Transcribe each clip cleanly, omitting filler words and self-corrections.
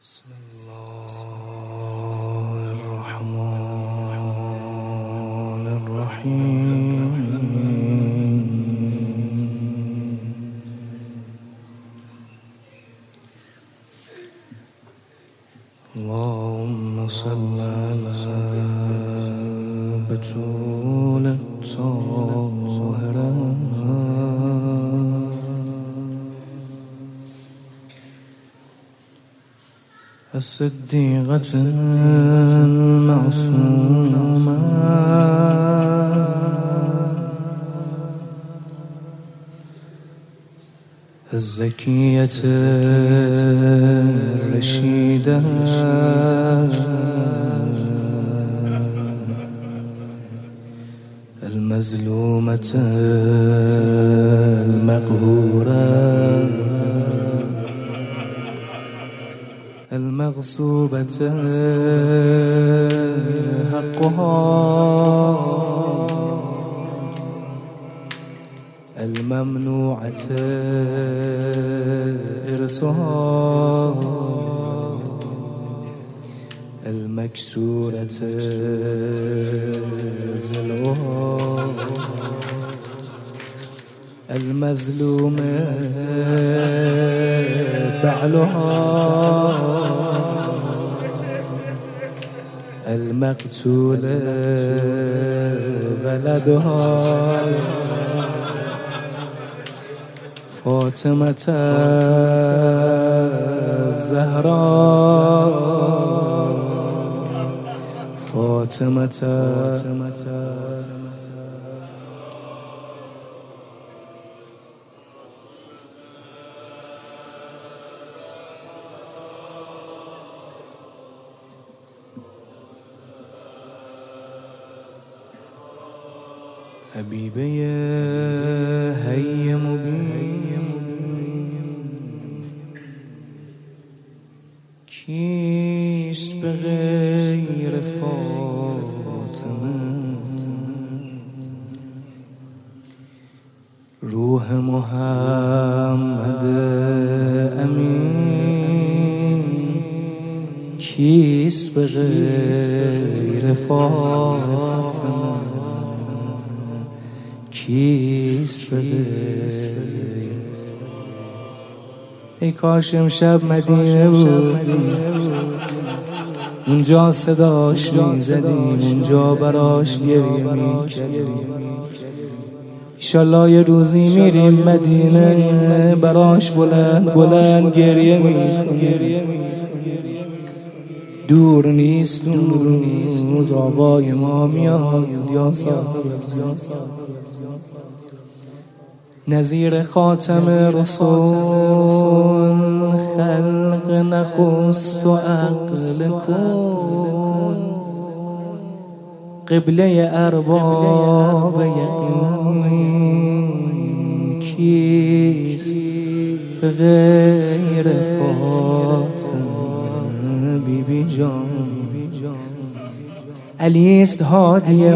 بسم الله الرحمن الرحيم. اللهم صل على بتول الطاهرة الصديقة المعصومة الزكية الرشيدة المظلومة المقهورة المغصوبة حقها الممنوعة إرثها المكسورة ضلعها المظلوم بعلها المقتول ولدها فاطمة الزهراء فاطمة حبيبي هيا مبين كيس بغير فاطمة روح محمد أمين كيس بغير فاطمة کیست بغیر. ای کاش امشب مدینه بودیم، اونجا صداش میزدیم، اونجا براش گریه میکردیم. ایشالله یه روزی میریم مدینه، براش بلند بلند گریه میکنیم. دور نیست روز آبای ما میاد یا صاحب نظیر خاتم رسول خلق نخست و عقل کن قبله ارباب یقین کیست به غیر فاطمه بیبی جان. علیست هادی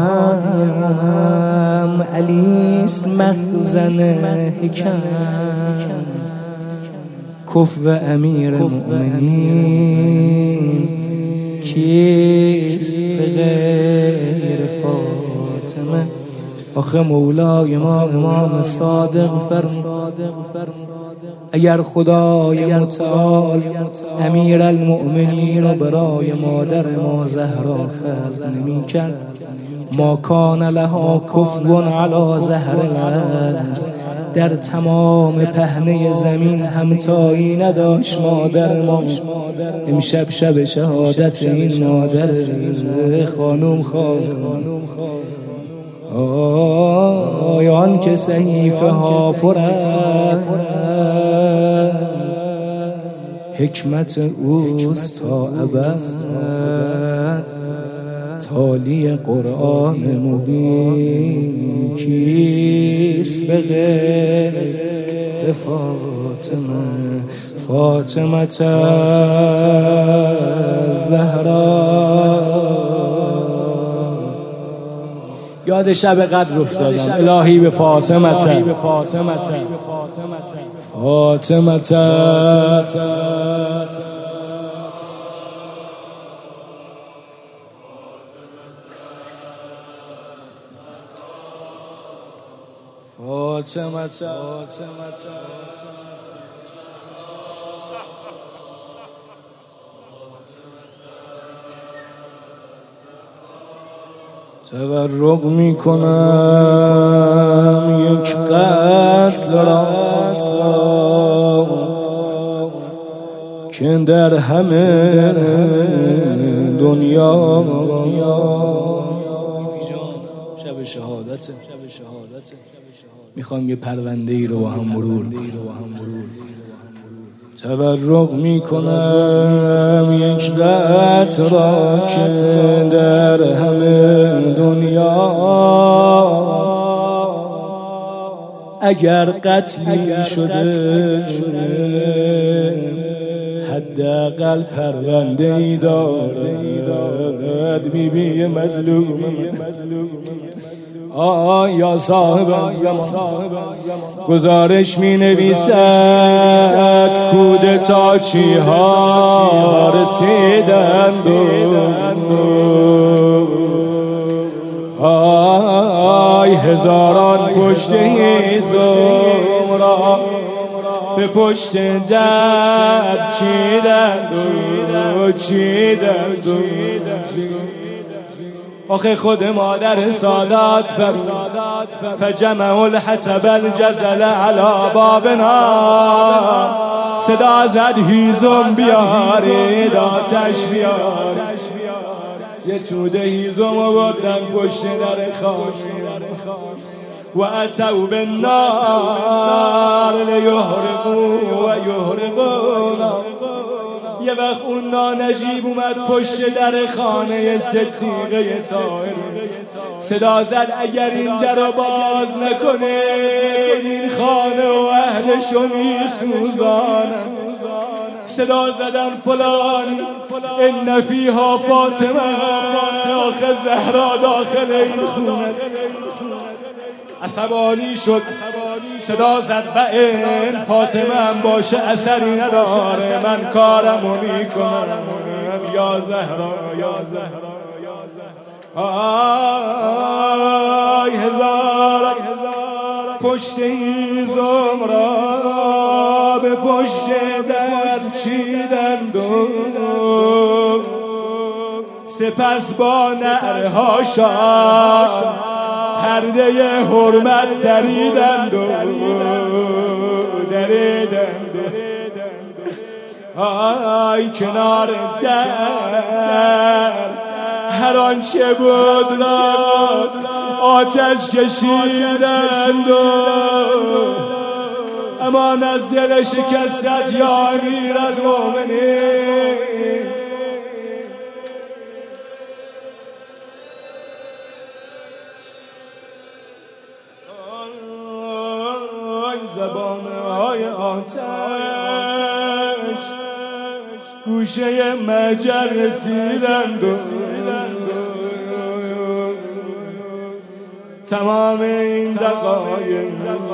امم، علیست مخزن حکم، کفو امیر مؤمنین کیست به غیر فاطمه. آخه مولای ما امام صادق فرمود اگر خدای متعال امیر المؤمنین و برای مادر ما زهرا خلق نمی کرد ما کان لها کفو علی زهر الارض، در تمام پهنه زمین همتایی نداشت مادر ما. امشب شب شهادت این مادر خانم آیان که صحیفه ها پر است حکمت اوست تا ابد، تالی قرآن مبین کیست به غیر فاطمه. فاطمه الزهراء. یاد شب قدر افتادم الهی به فاطمه فاطمه تورق میکنم یک قتل را که در همه دنیا شب شهادت میخوام یه پرونده ای رو با هم مرور تورق میکنم یک قتل را که در همه دنیا اگر قتلی شده حداقل پرونده ای دارد بیبی مظلوم آیا صاحب زمان گزارش می نویسد کودتاچی ها رسیدند آی هزاران پشت هیزم را به پشت در چیدند آخه خود مادر سادات فجمع الحطب الجزل علی بابنا صدا زد هیزم بیارید آتش بیار یه توده هیزم بردن پشت در خانه و اتوا بالنار لیحرقوا و یحرقونا یه وقت اون نانجیب اومد پشت در خانه صدیقه طاهر صدا زد اگر این در رو باز نکنه این خانه و اهلشو میسوزانن صدا زدن فلانی ان فیها فاطمه آخه زهرا داخل این خونه عصبانی شد صدا زد و این فاطمه هم باشه اثری نداره من کارمو میکنم یا زهرا آی هزار پشت هیزم را به پشت در چیدند سپس با نعرها شاد پرده حرمت دریدند آی کنار در هر آنچه بود را آتش کشیدند امان از دل شکست یا امیرالمومنین زبانهای آتش گوشه مجر رسیدند تمام این دقایق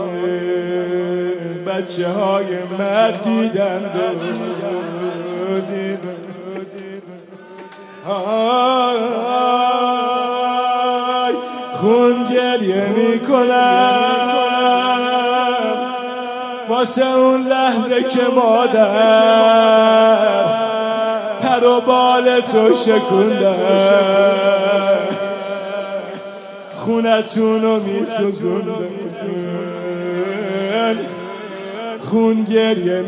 بچه های مرد دیدند خون گریه میکنم واسه اون لحظه که مادر پر و بال تو شکوندن خونتونو میسوزوندن خون گریه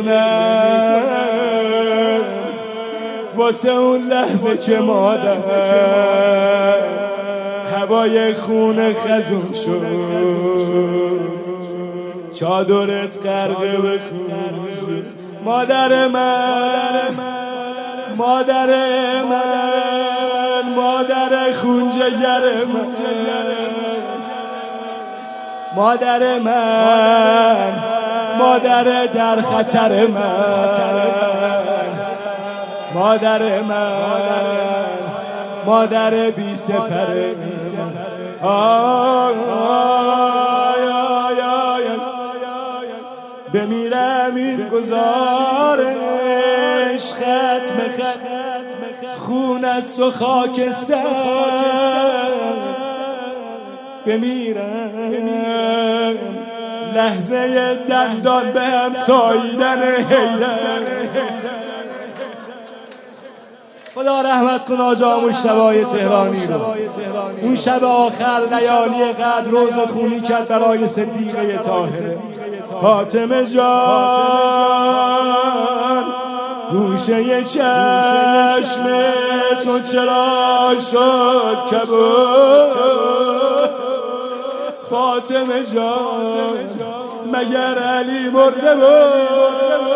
میکنن واسه اون لحظه که مادر هوای خون خزون شد چادرت غرقه به خون مادر من مادر خون جگر من مادر من مادر در خطر من مادر من مادر بی سپر بمیرم این گزارش ختم خون است و خاکستر بمیرم لحظه دندان به هم ساییدن حیدر. خدا رحمت کن آجا مجتبی تهرانی رو. اون شب آخر لیالی قدر روز خونی کرد برای صدیقه طاهره. فاطمه جان گوشه چشم تو چرا شد کبود؟ فاطمه جان مگر علی مرده بود؟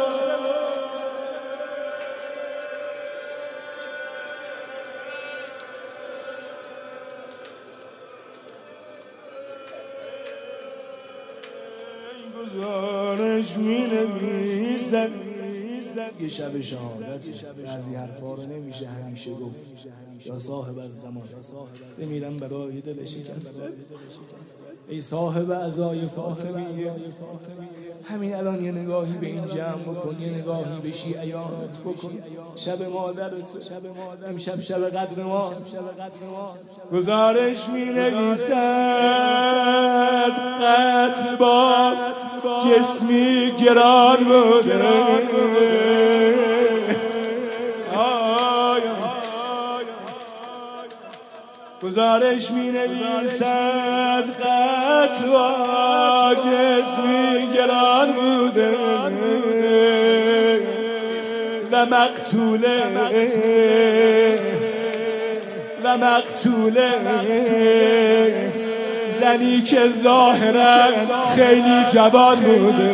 گزارش می نویسن یه شب شهادت بعضی حرفا رو نمیشه همیشه گفت. یا صاحب از زمان بمیرم برای دل شکسته. ای صاحب عزای فاطمیه همین الان یه نگاهی به این جمع بکن، یه نگاهی به شیعیانت بکن. شب مادرت امشب شب قدر ما. گزارش می نویسد قتل با جسمی گران بوده. گزارش می نویسد قتل با جسمی گران بوده و مقتوله زنی که ظاهرا خیلی جوان بوده.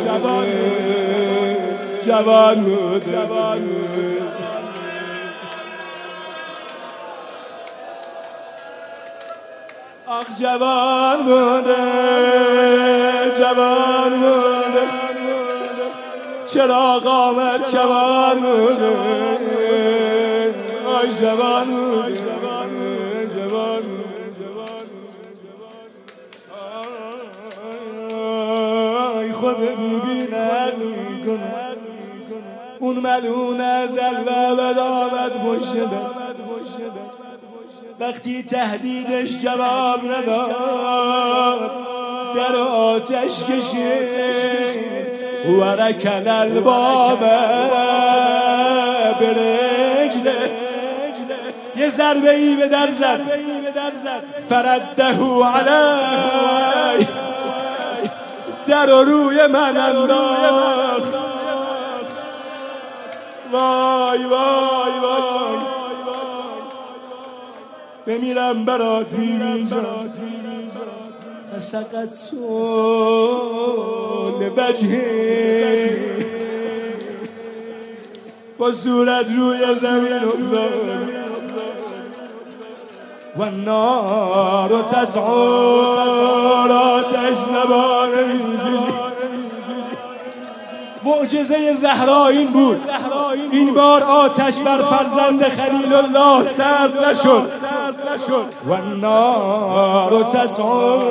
آخ جوان بوده چرا قامت جوان بوده. آی جوان بوده آی خود ببیند میکنه اون ملعون ازل و ابد آمد پشت وقتی تهدیدش جواب نداد در آتش کشید و رکل الباب برجله. یه ضربه ای به در زد فرده علی در روی من انداخت. وای بمیرم برات بیبیجان فسقط لبجهی با صورت روی زمین افتاد و نار تسعر آتش زبان معجزه زهرا این بود. این بار آتش بر فرزند خلیل الله سرد نشد و النار تسعر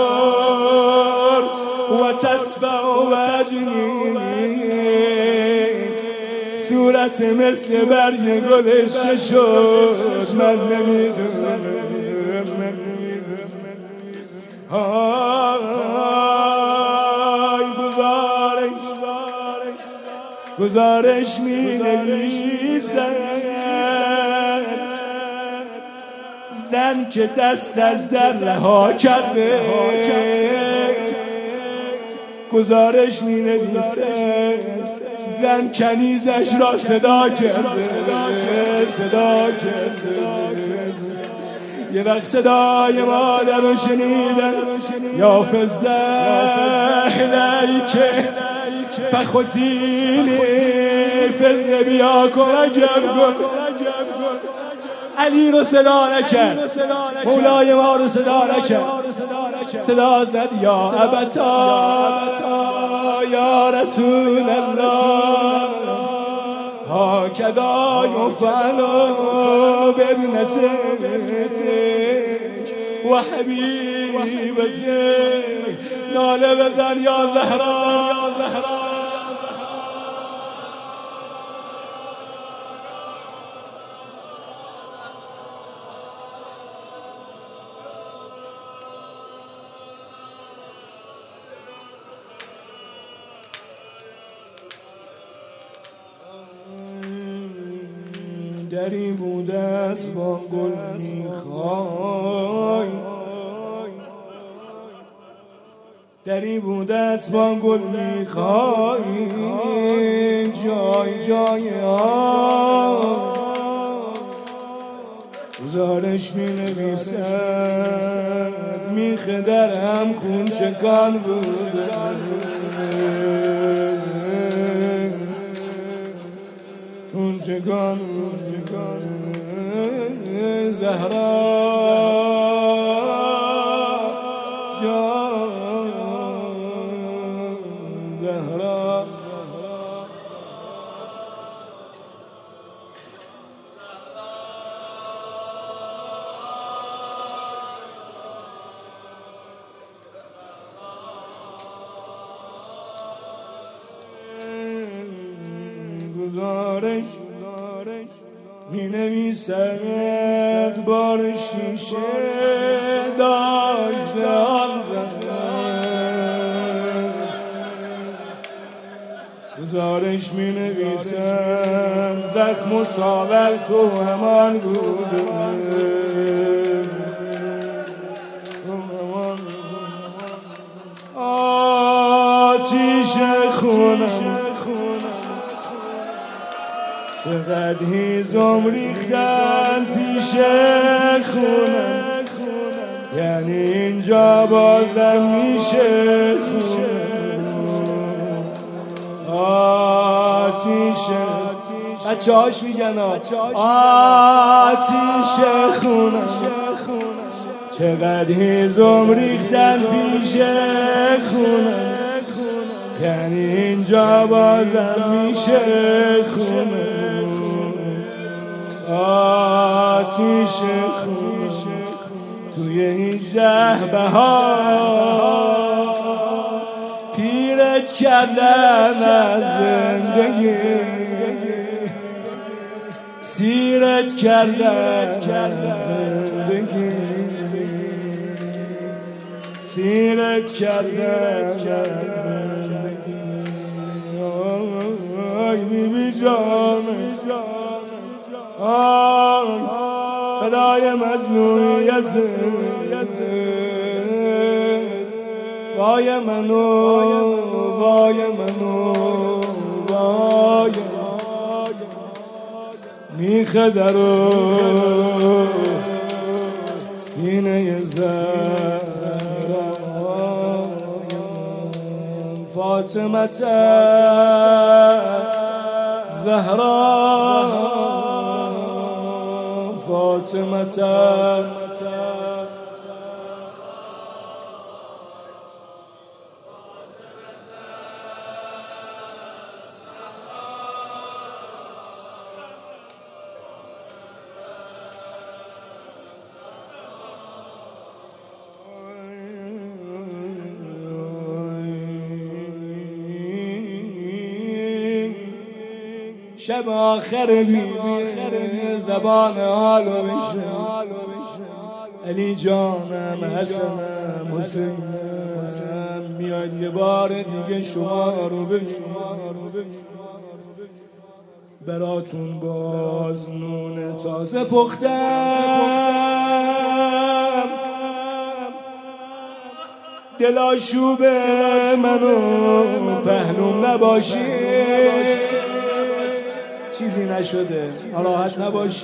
و تسبع وجنی صورت مثل برگ گلش شد. من نمیدونم گزارش می نویسد زن که دست از در رها کرده. گزارش می نویسد زن کنیزش را صدا کرده. یه وقت صدای مادر رو شنیدن یا فزه که فخوزینی فزه بیا کمکم کن. علی رو صدا نکرد، مولای ما رو صدا نکرد. صدا زد یا ابتا یا رسول الله هاکذا یفعل بابنتک و حبیبتک. ناله بزن یا زهرا. دری بود است با گل میخوای، دری بود است با گل میخوای، جای جای آن گزارش می نویسد میخ درم خون چکان بوده، خون چکان زهرا جان زهرا گزارش می نویسد بار شیشه داشته آن زن، گزارش می نویسد زخم و تاول تو همان بوده، آتیش خونم چقدر هیزم ریختن پیش خونم، یعنی اینجا بازم میشه خونم، آتیش بچه هاش میگن آتیش خونم، چقدر هیزم ریختن پیش خونم، یعنی اینجا بازم میشه خونم، آتیش خون توی 18 بهار پیرت کردن از زندگی، سیرت کردن از زندگی، سیرت کردن از زندگی، آی بیبی جان فدای مظلومیت وای منو وای منو وای میخه درو سینه زهرا فاطمه زهرا فاطمه شب آخر میبینه زبان حالو بشه، علی جانم حسنم حسینم میاد یه بار دیگه شما رو ببینم، براتون باز نون تازه پختم، دلاشوب منو پهلوم نباشی، چیزی نشده راحت نباشی،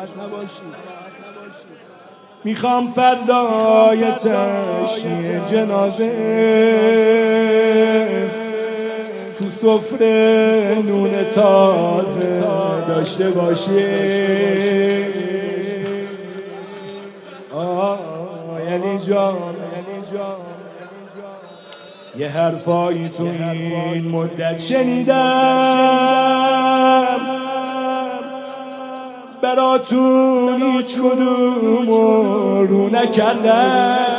میخوام فردای تشییع جنازه تو سفره نون تازه داشته باشی، یعنی جان یه حرفایی تو این مدت شنیدم، براتون هیچ کدوم رو نکردم،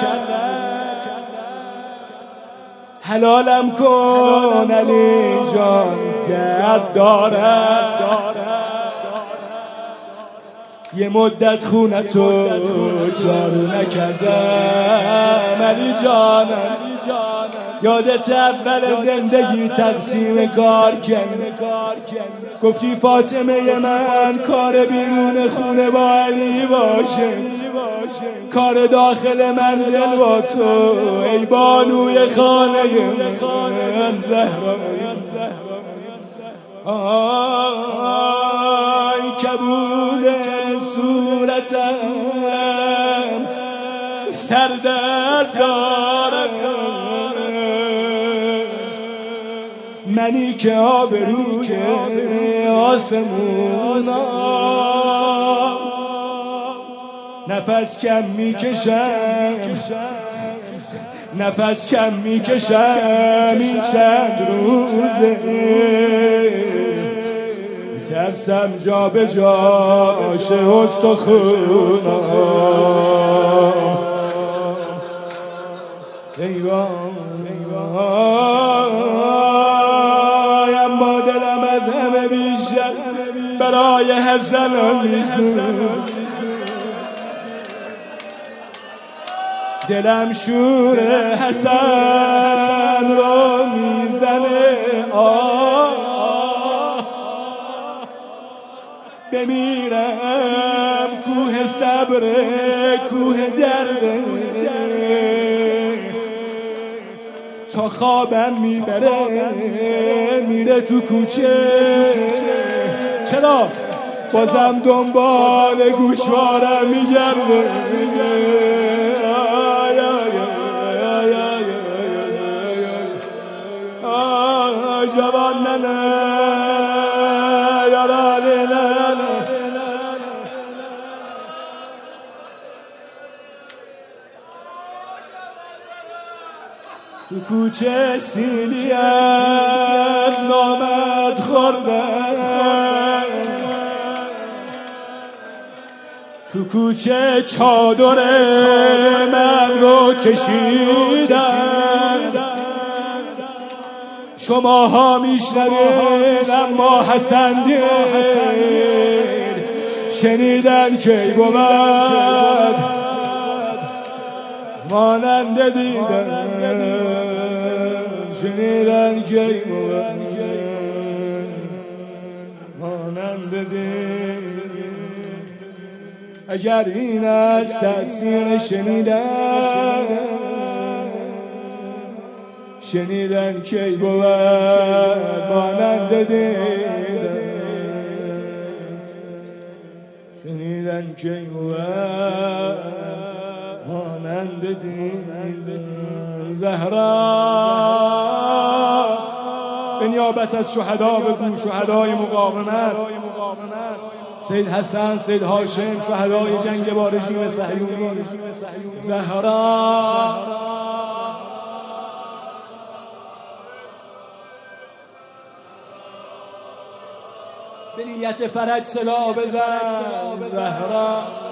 حلالم کن علی جان درد دارم، یه مدت خونتو جارو نکردم علی جانم یادت اول زندگی تقسیم کار کن، گفتی فاطمه من کار بیرون خونه با علی باشه، کار داخل منزل با تو ای بانوی خانه من زهرا. آی کبود صورتم سردرد دارم، منی که آبروی آسمونم نفس کم میکشم، نفس کم میکشم این چند روزه، ترسم جا به جا شه استخونم. ای وای اما دلم از همه بیشتر برای حسن میسوزد، دلم شور حسن رو میزنه، بمیرم کوه صبر کوه درد، تا خوابم میبره میره تو کوچه، چرا بازم دنبال گوشوارم میگرده، جوان ننه یارانه ننه، تو کوچه سیلی از نامت خوردن، تو کوچه چادر من رو کشیدن، شماها میشنوین اما حسن دیر شنیدن کی بود مانند دیدن، شنیدن کی بود مانند دیدن. اگر این از تأثیر شنیدن کی بود مانند دیدن، شنیدن کی بود مانند دیدن. زهرا به نیابت از شهدا بگو، شهدای مقاومت، سید حسن، سید هاشم، شهدای جنگ با رژیم صهیونی. زهرا به نیت فرج سلا بزن، زهرا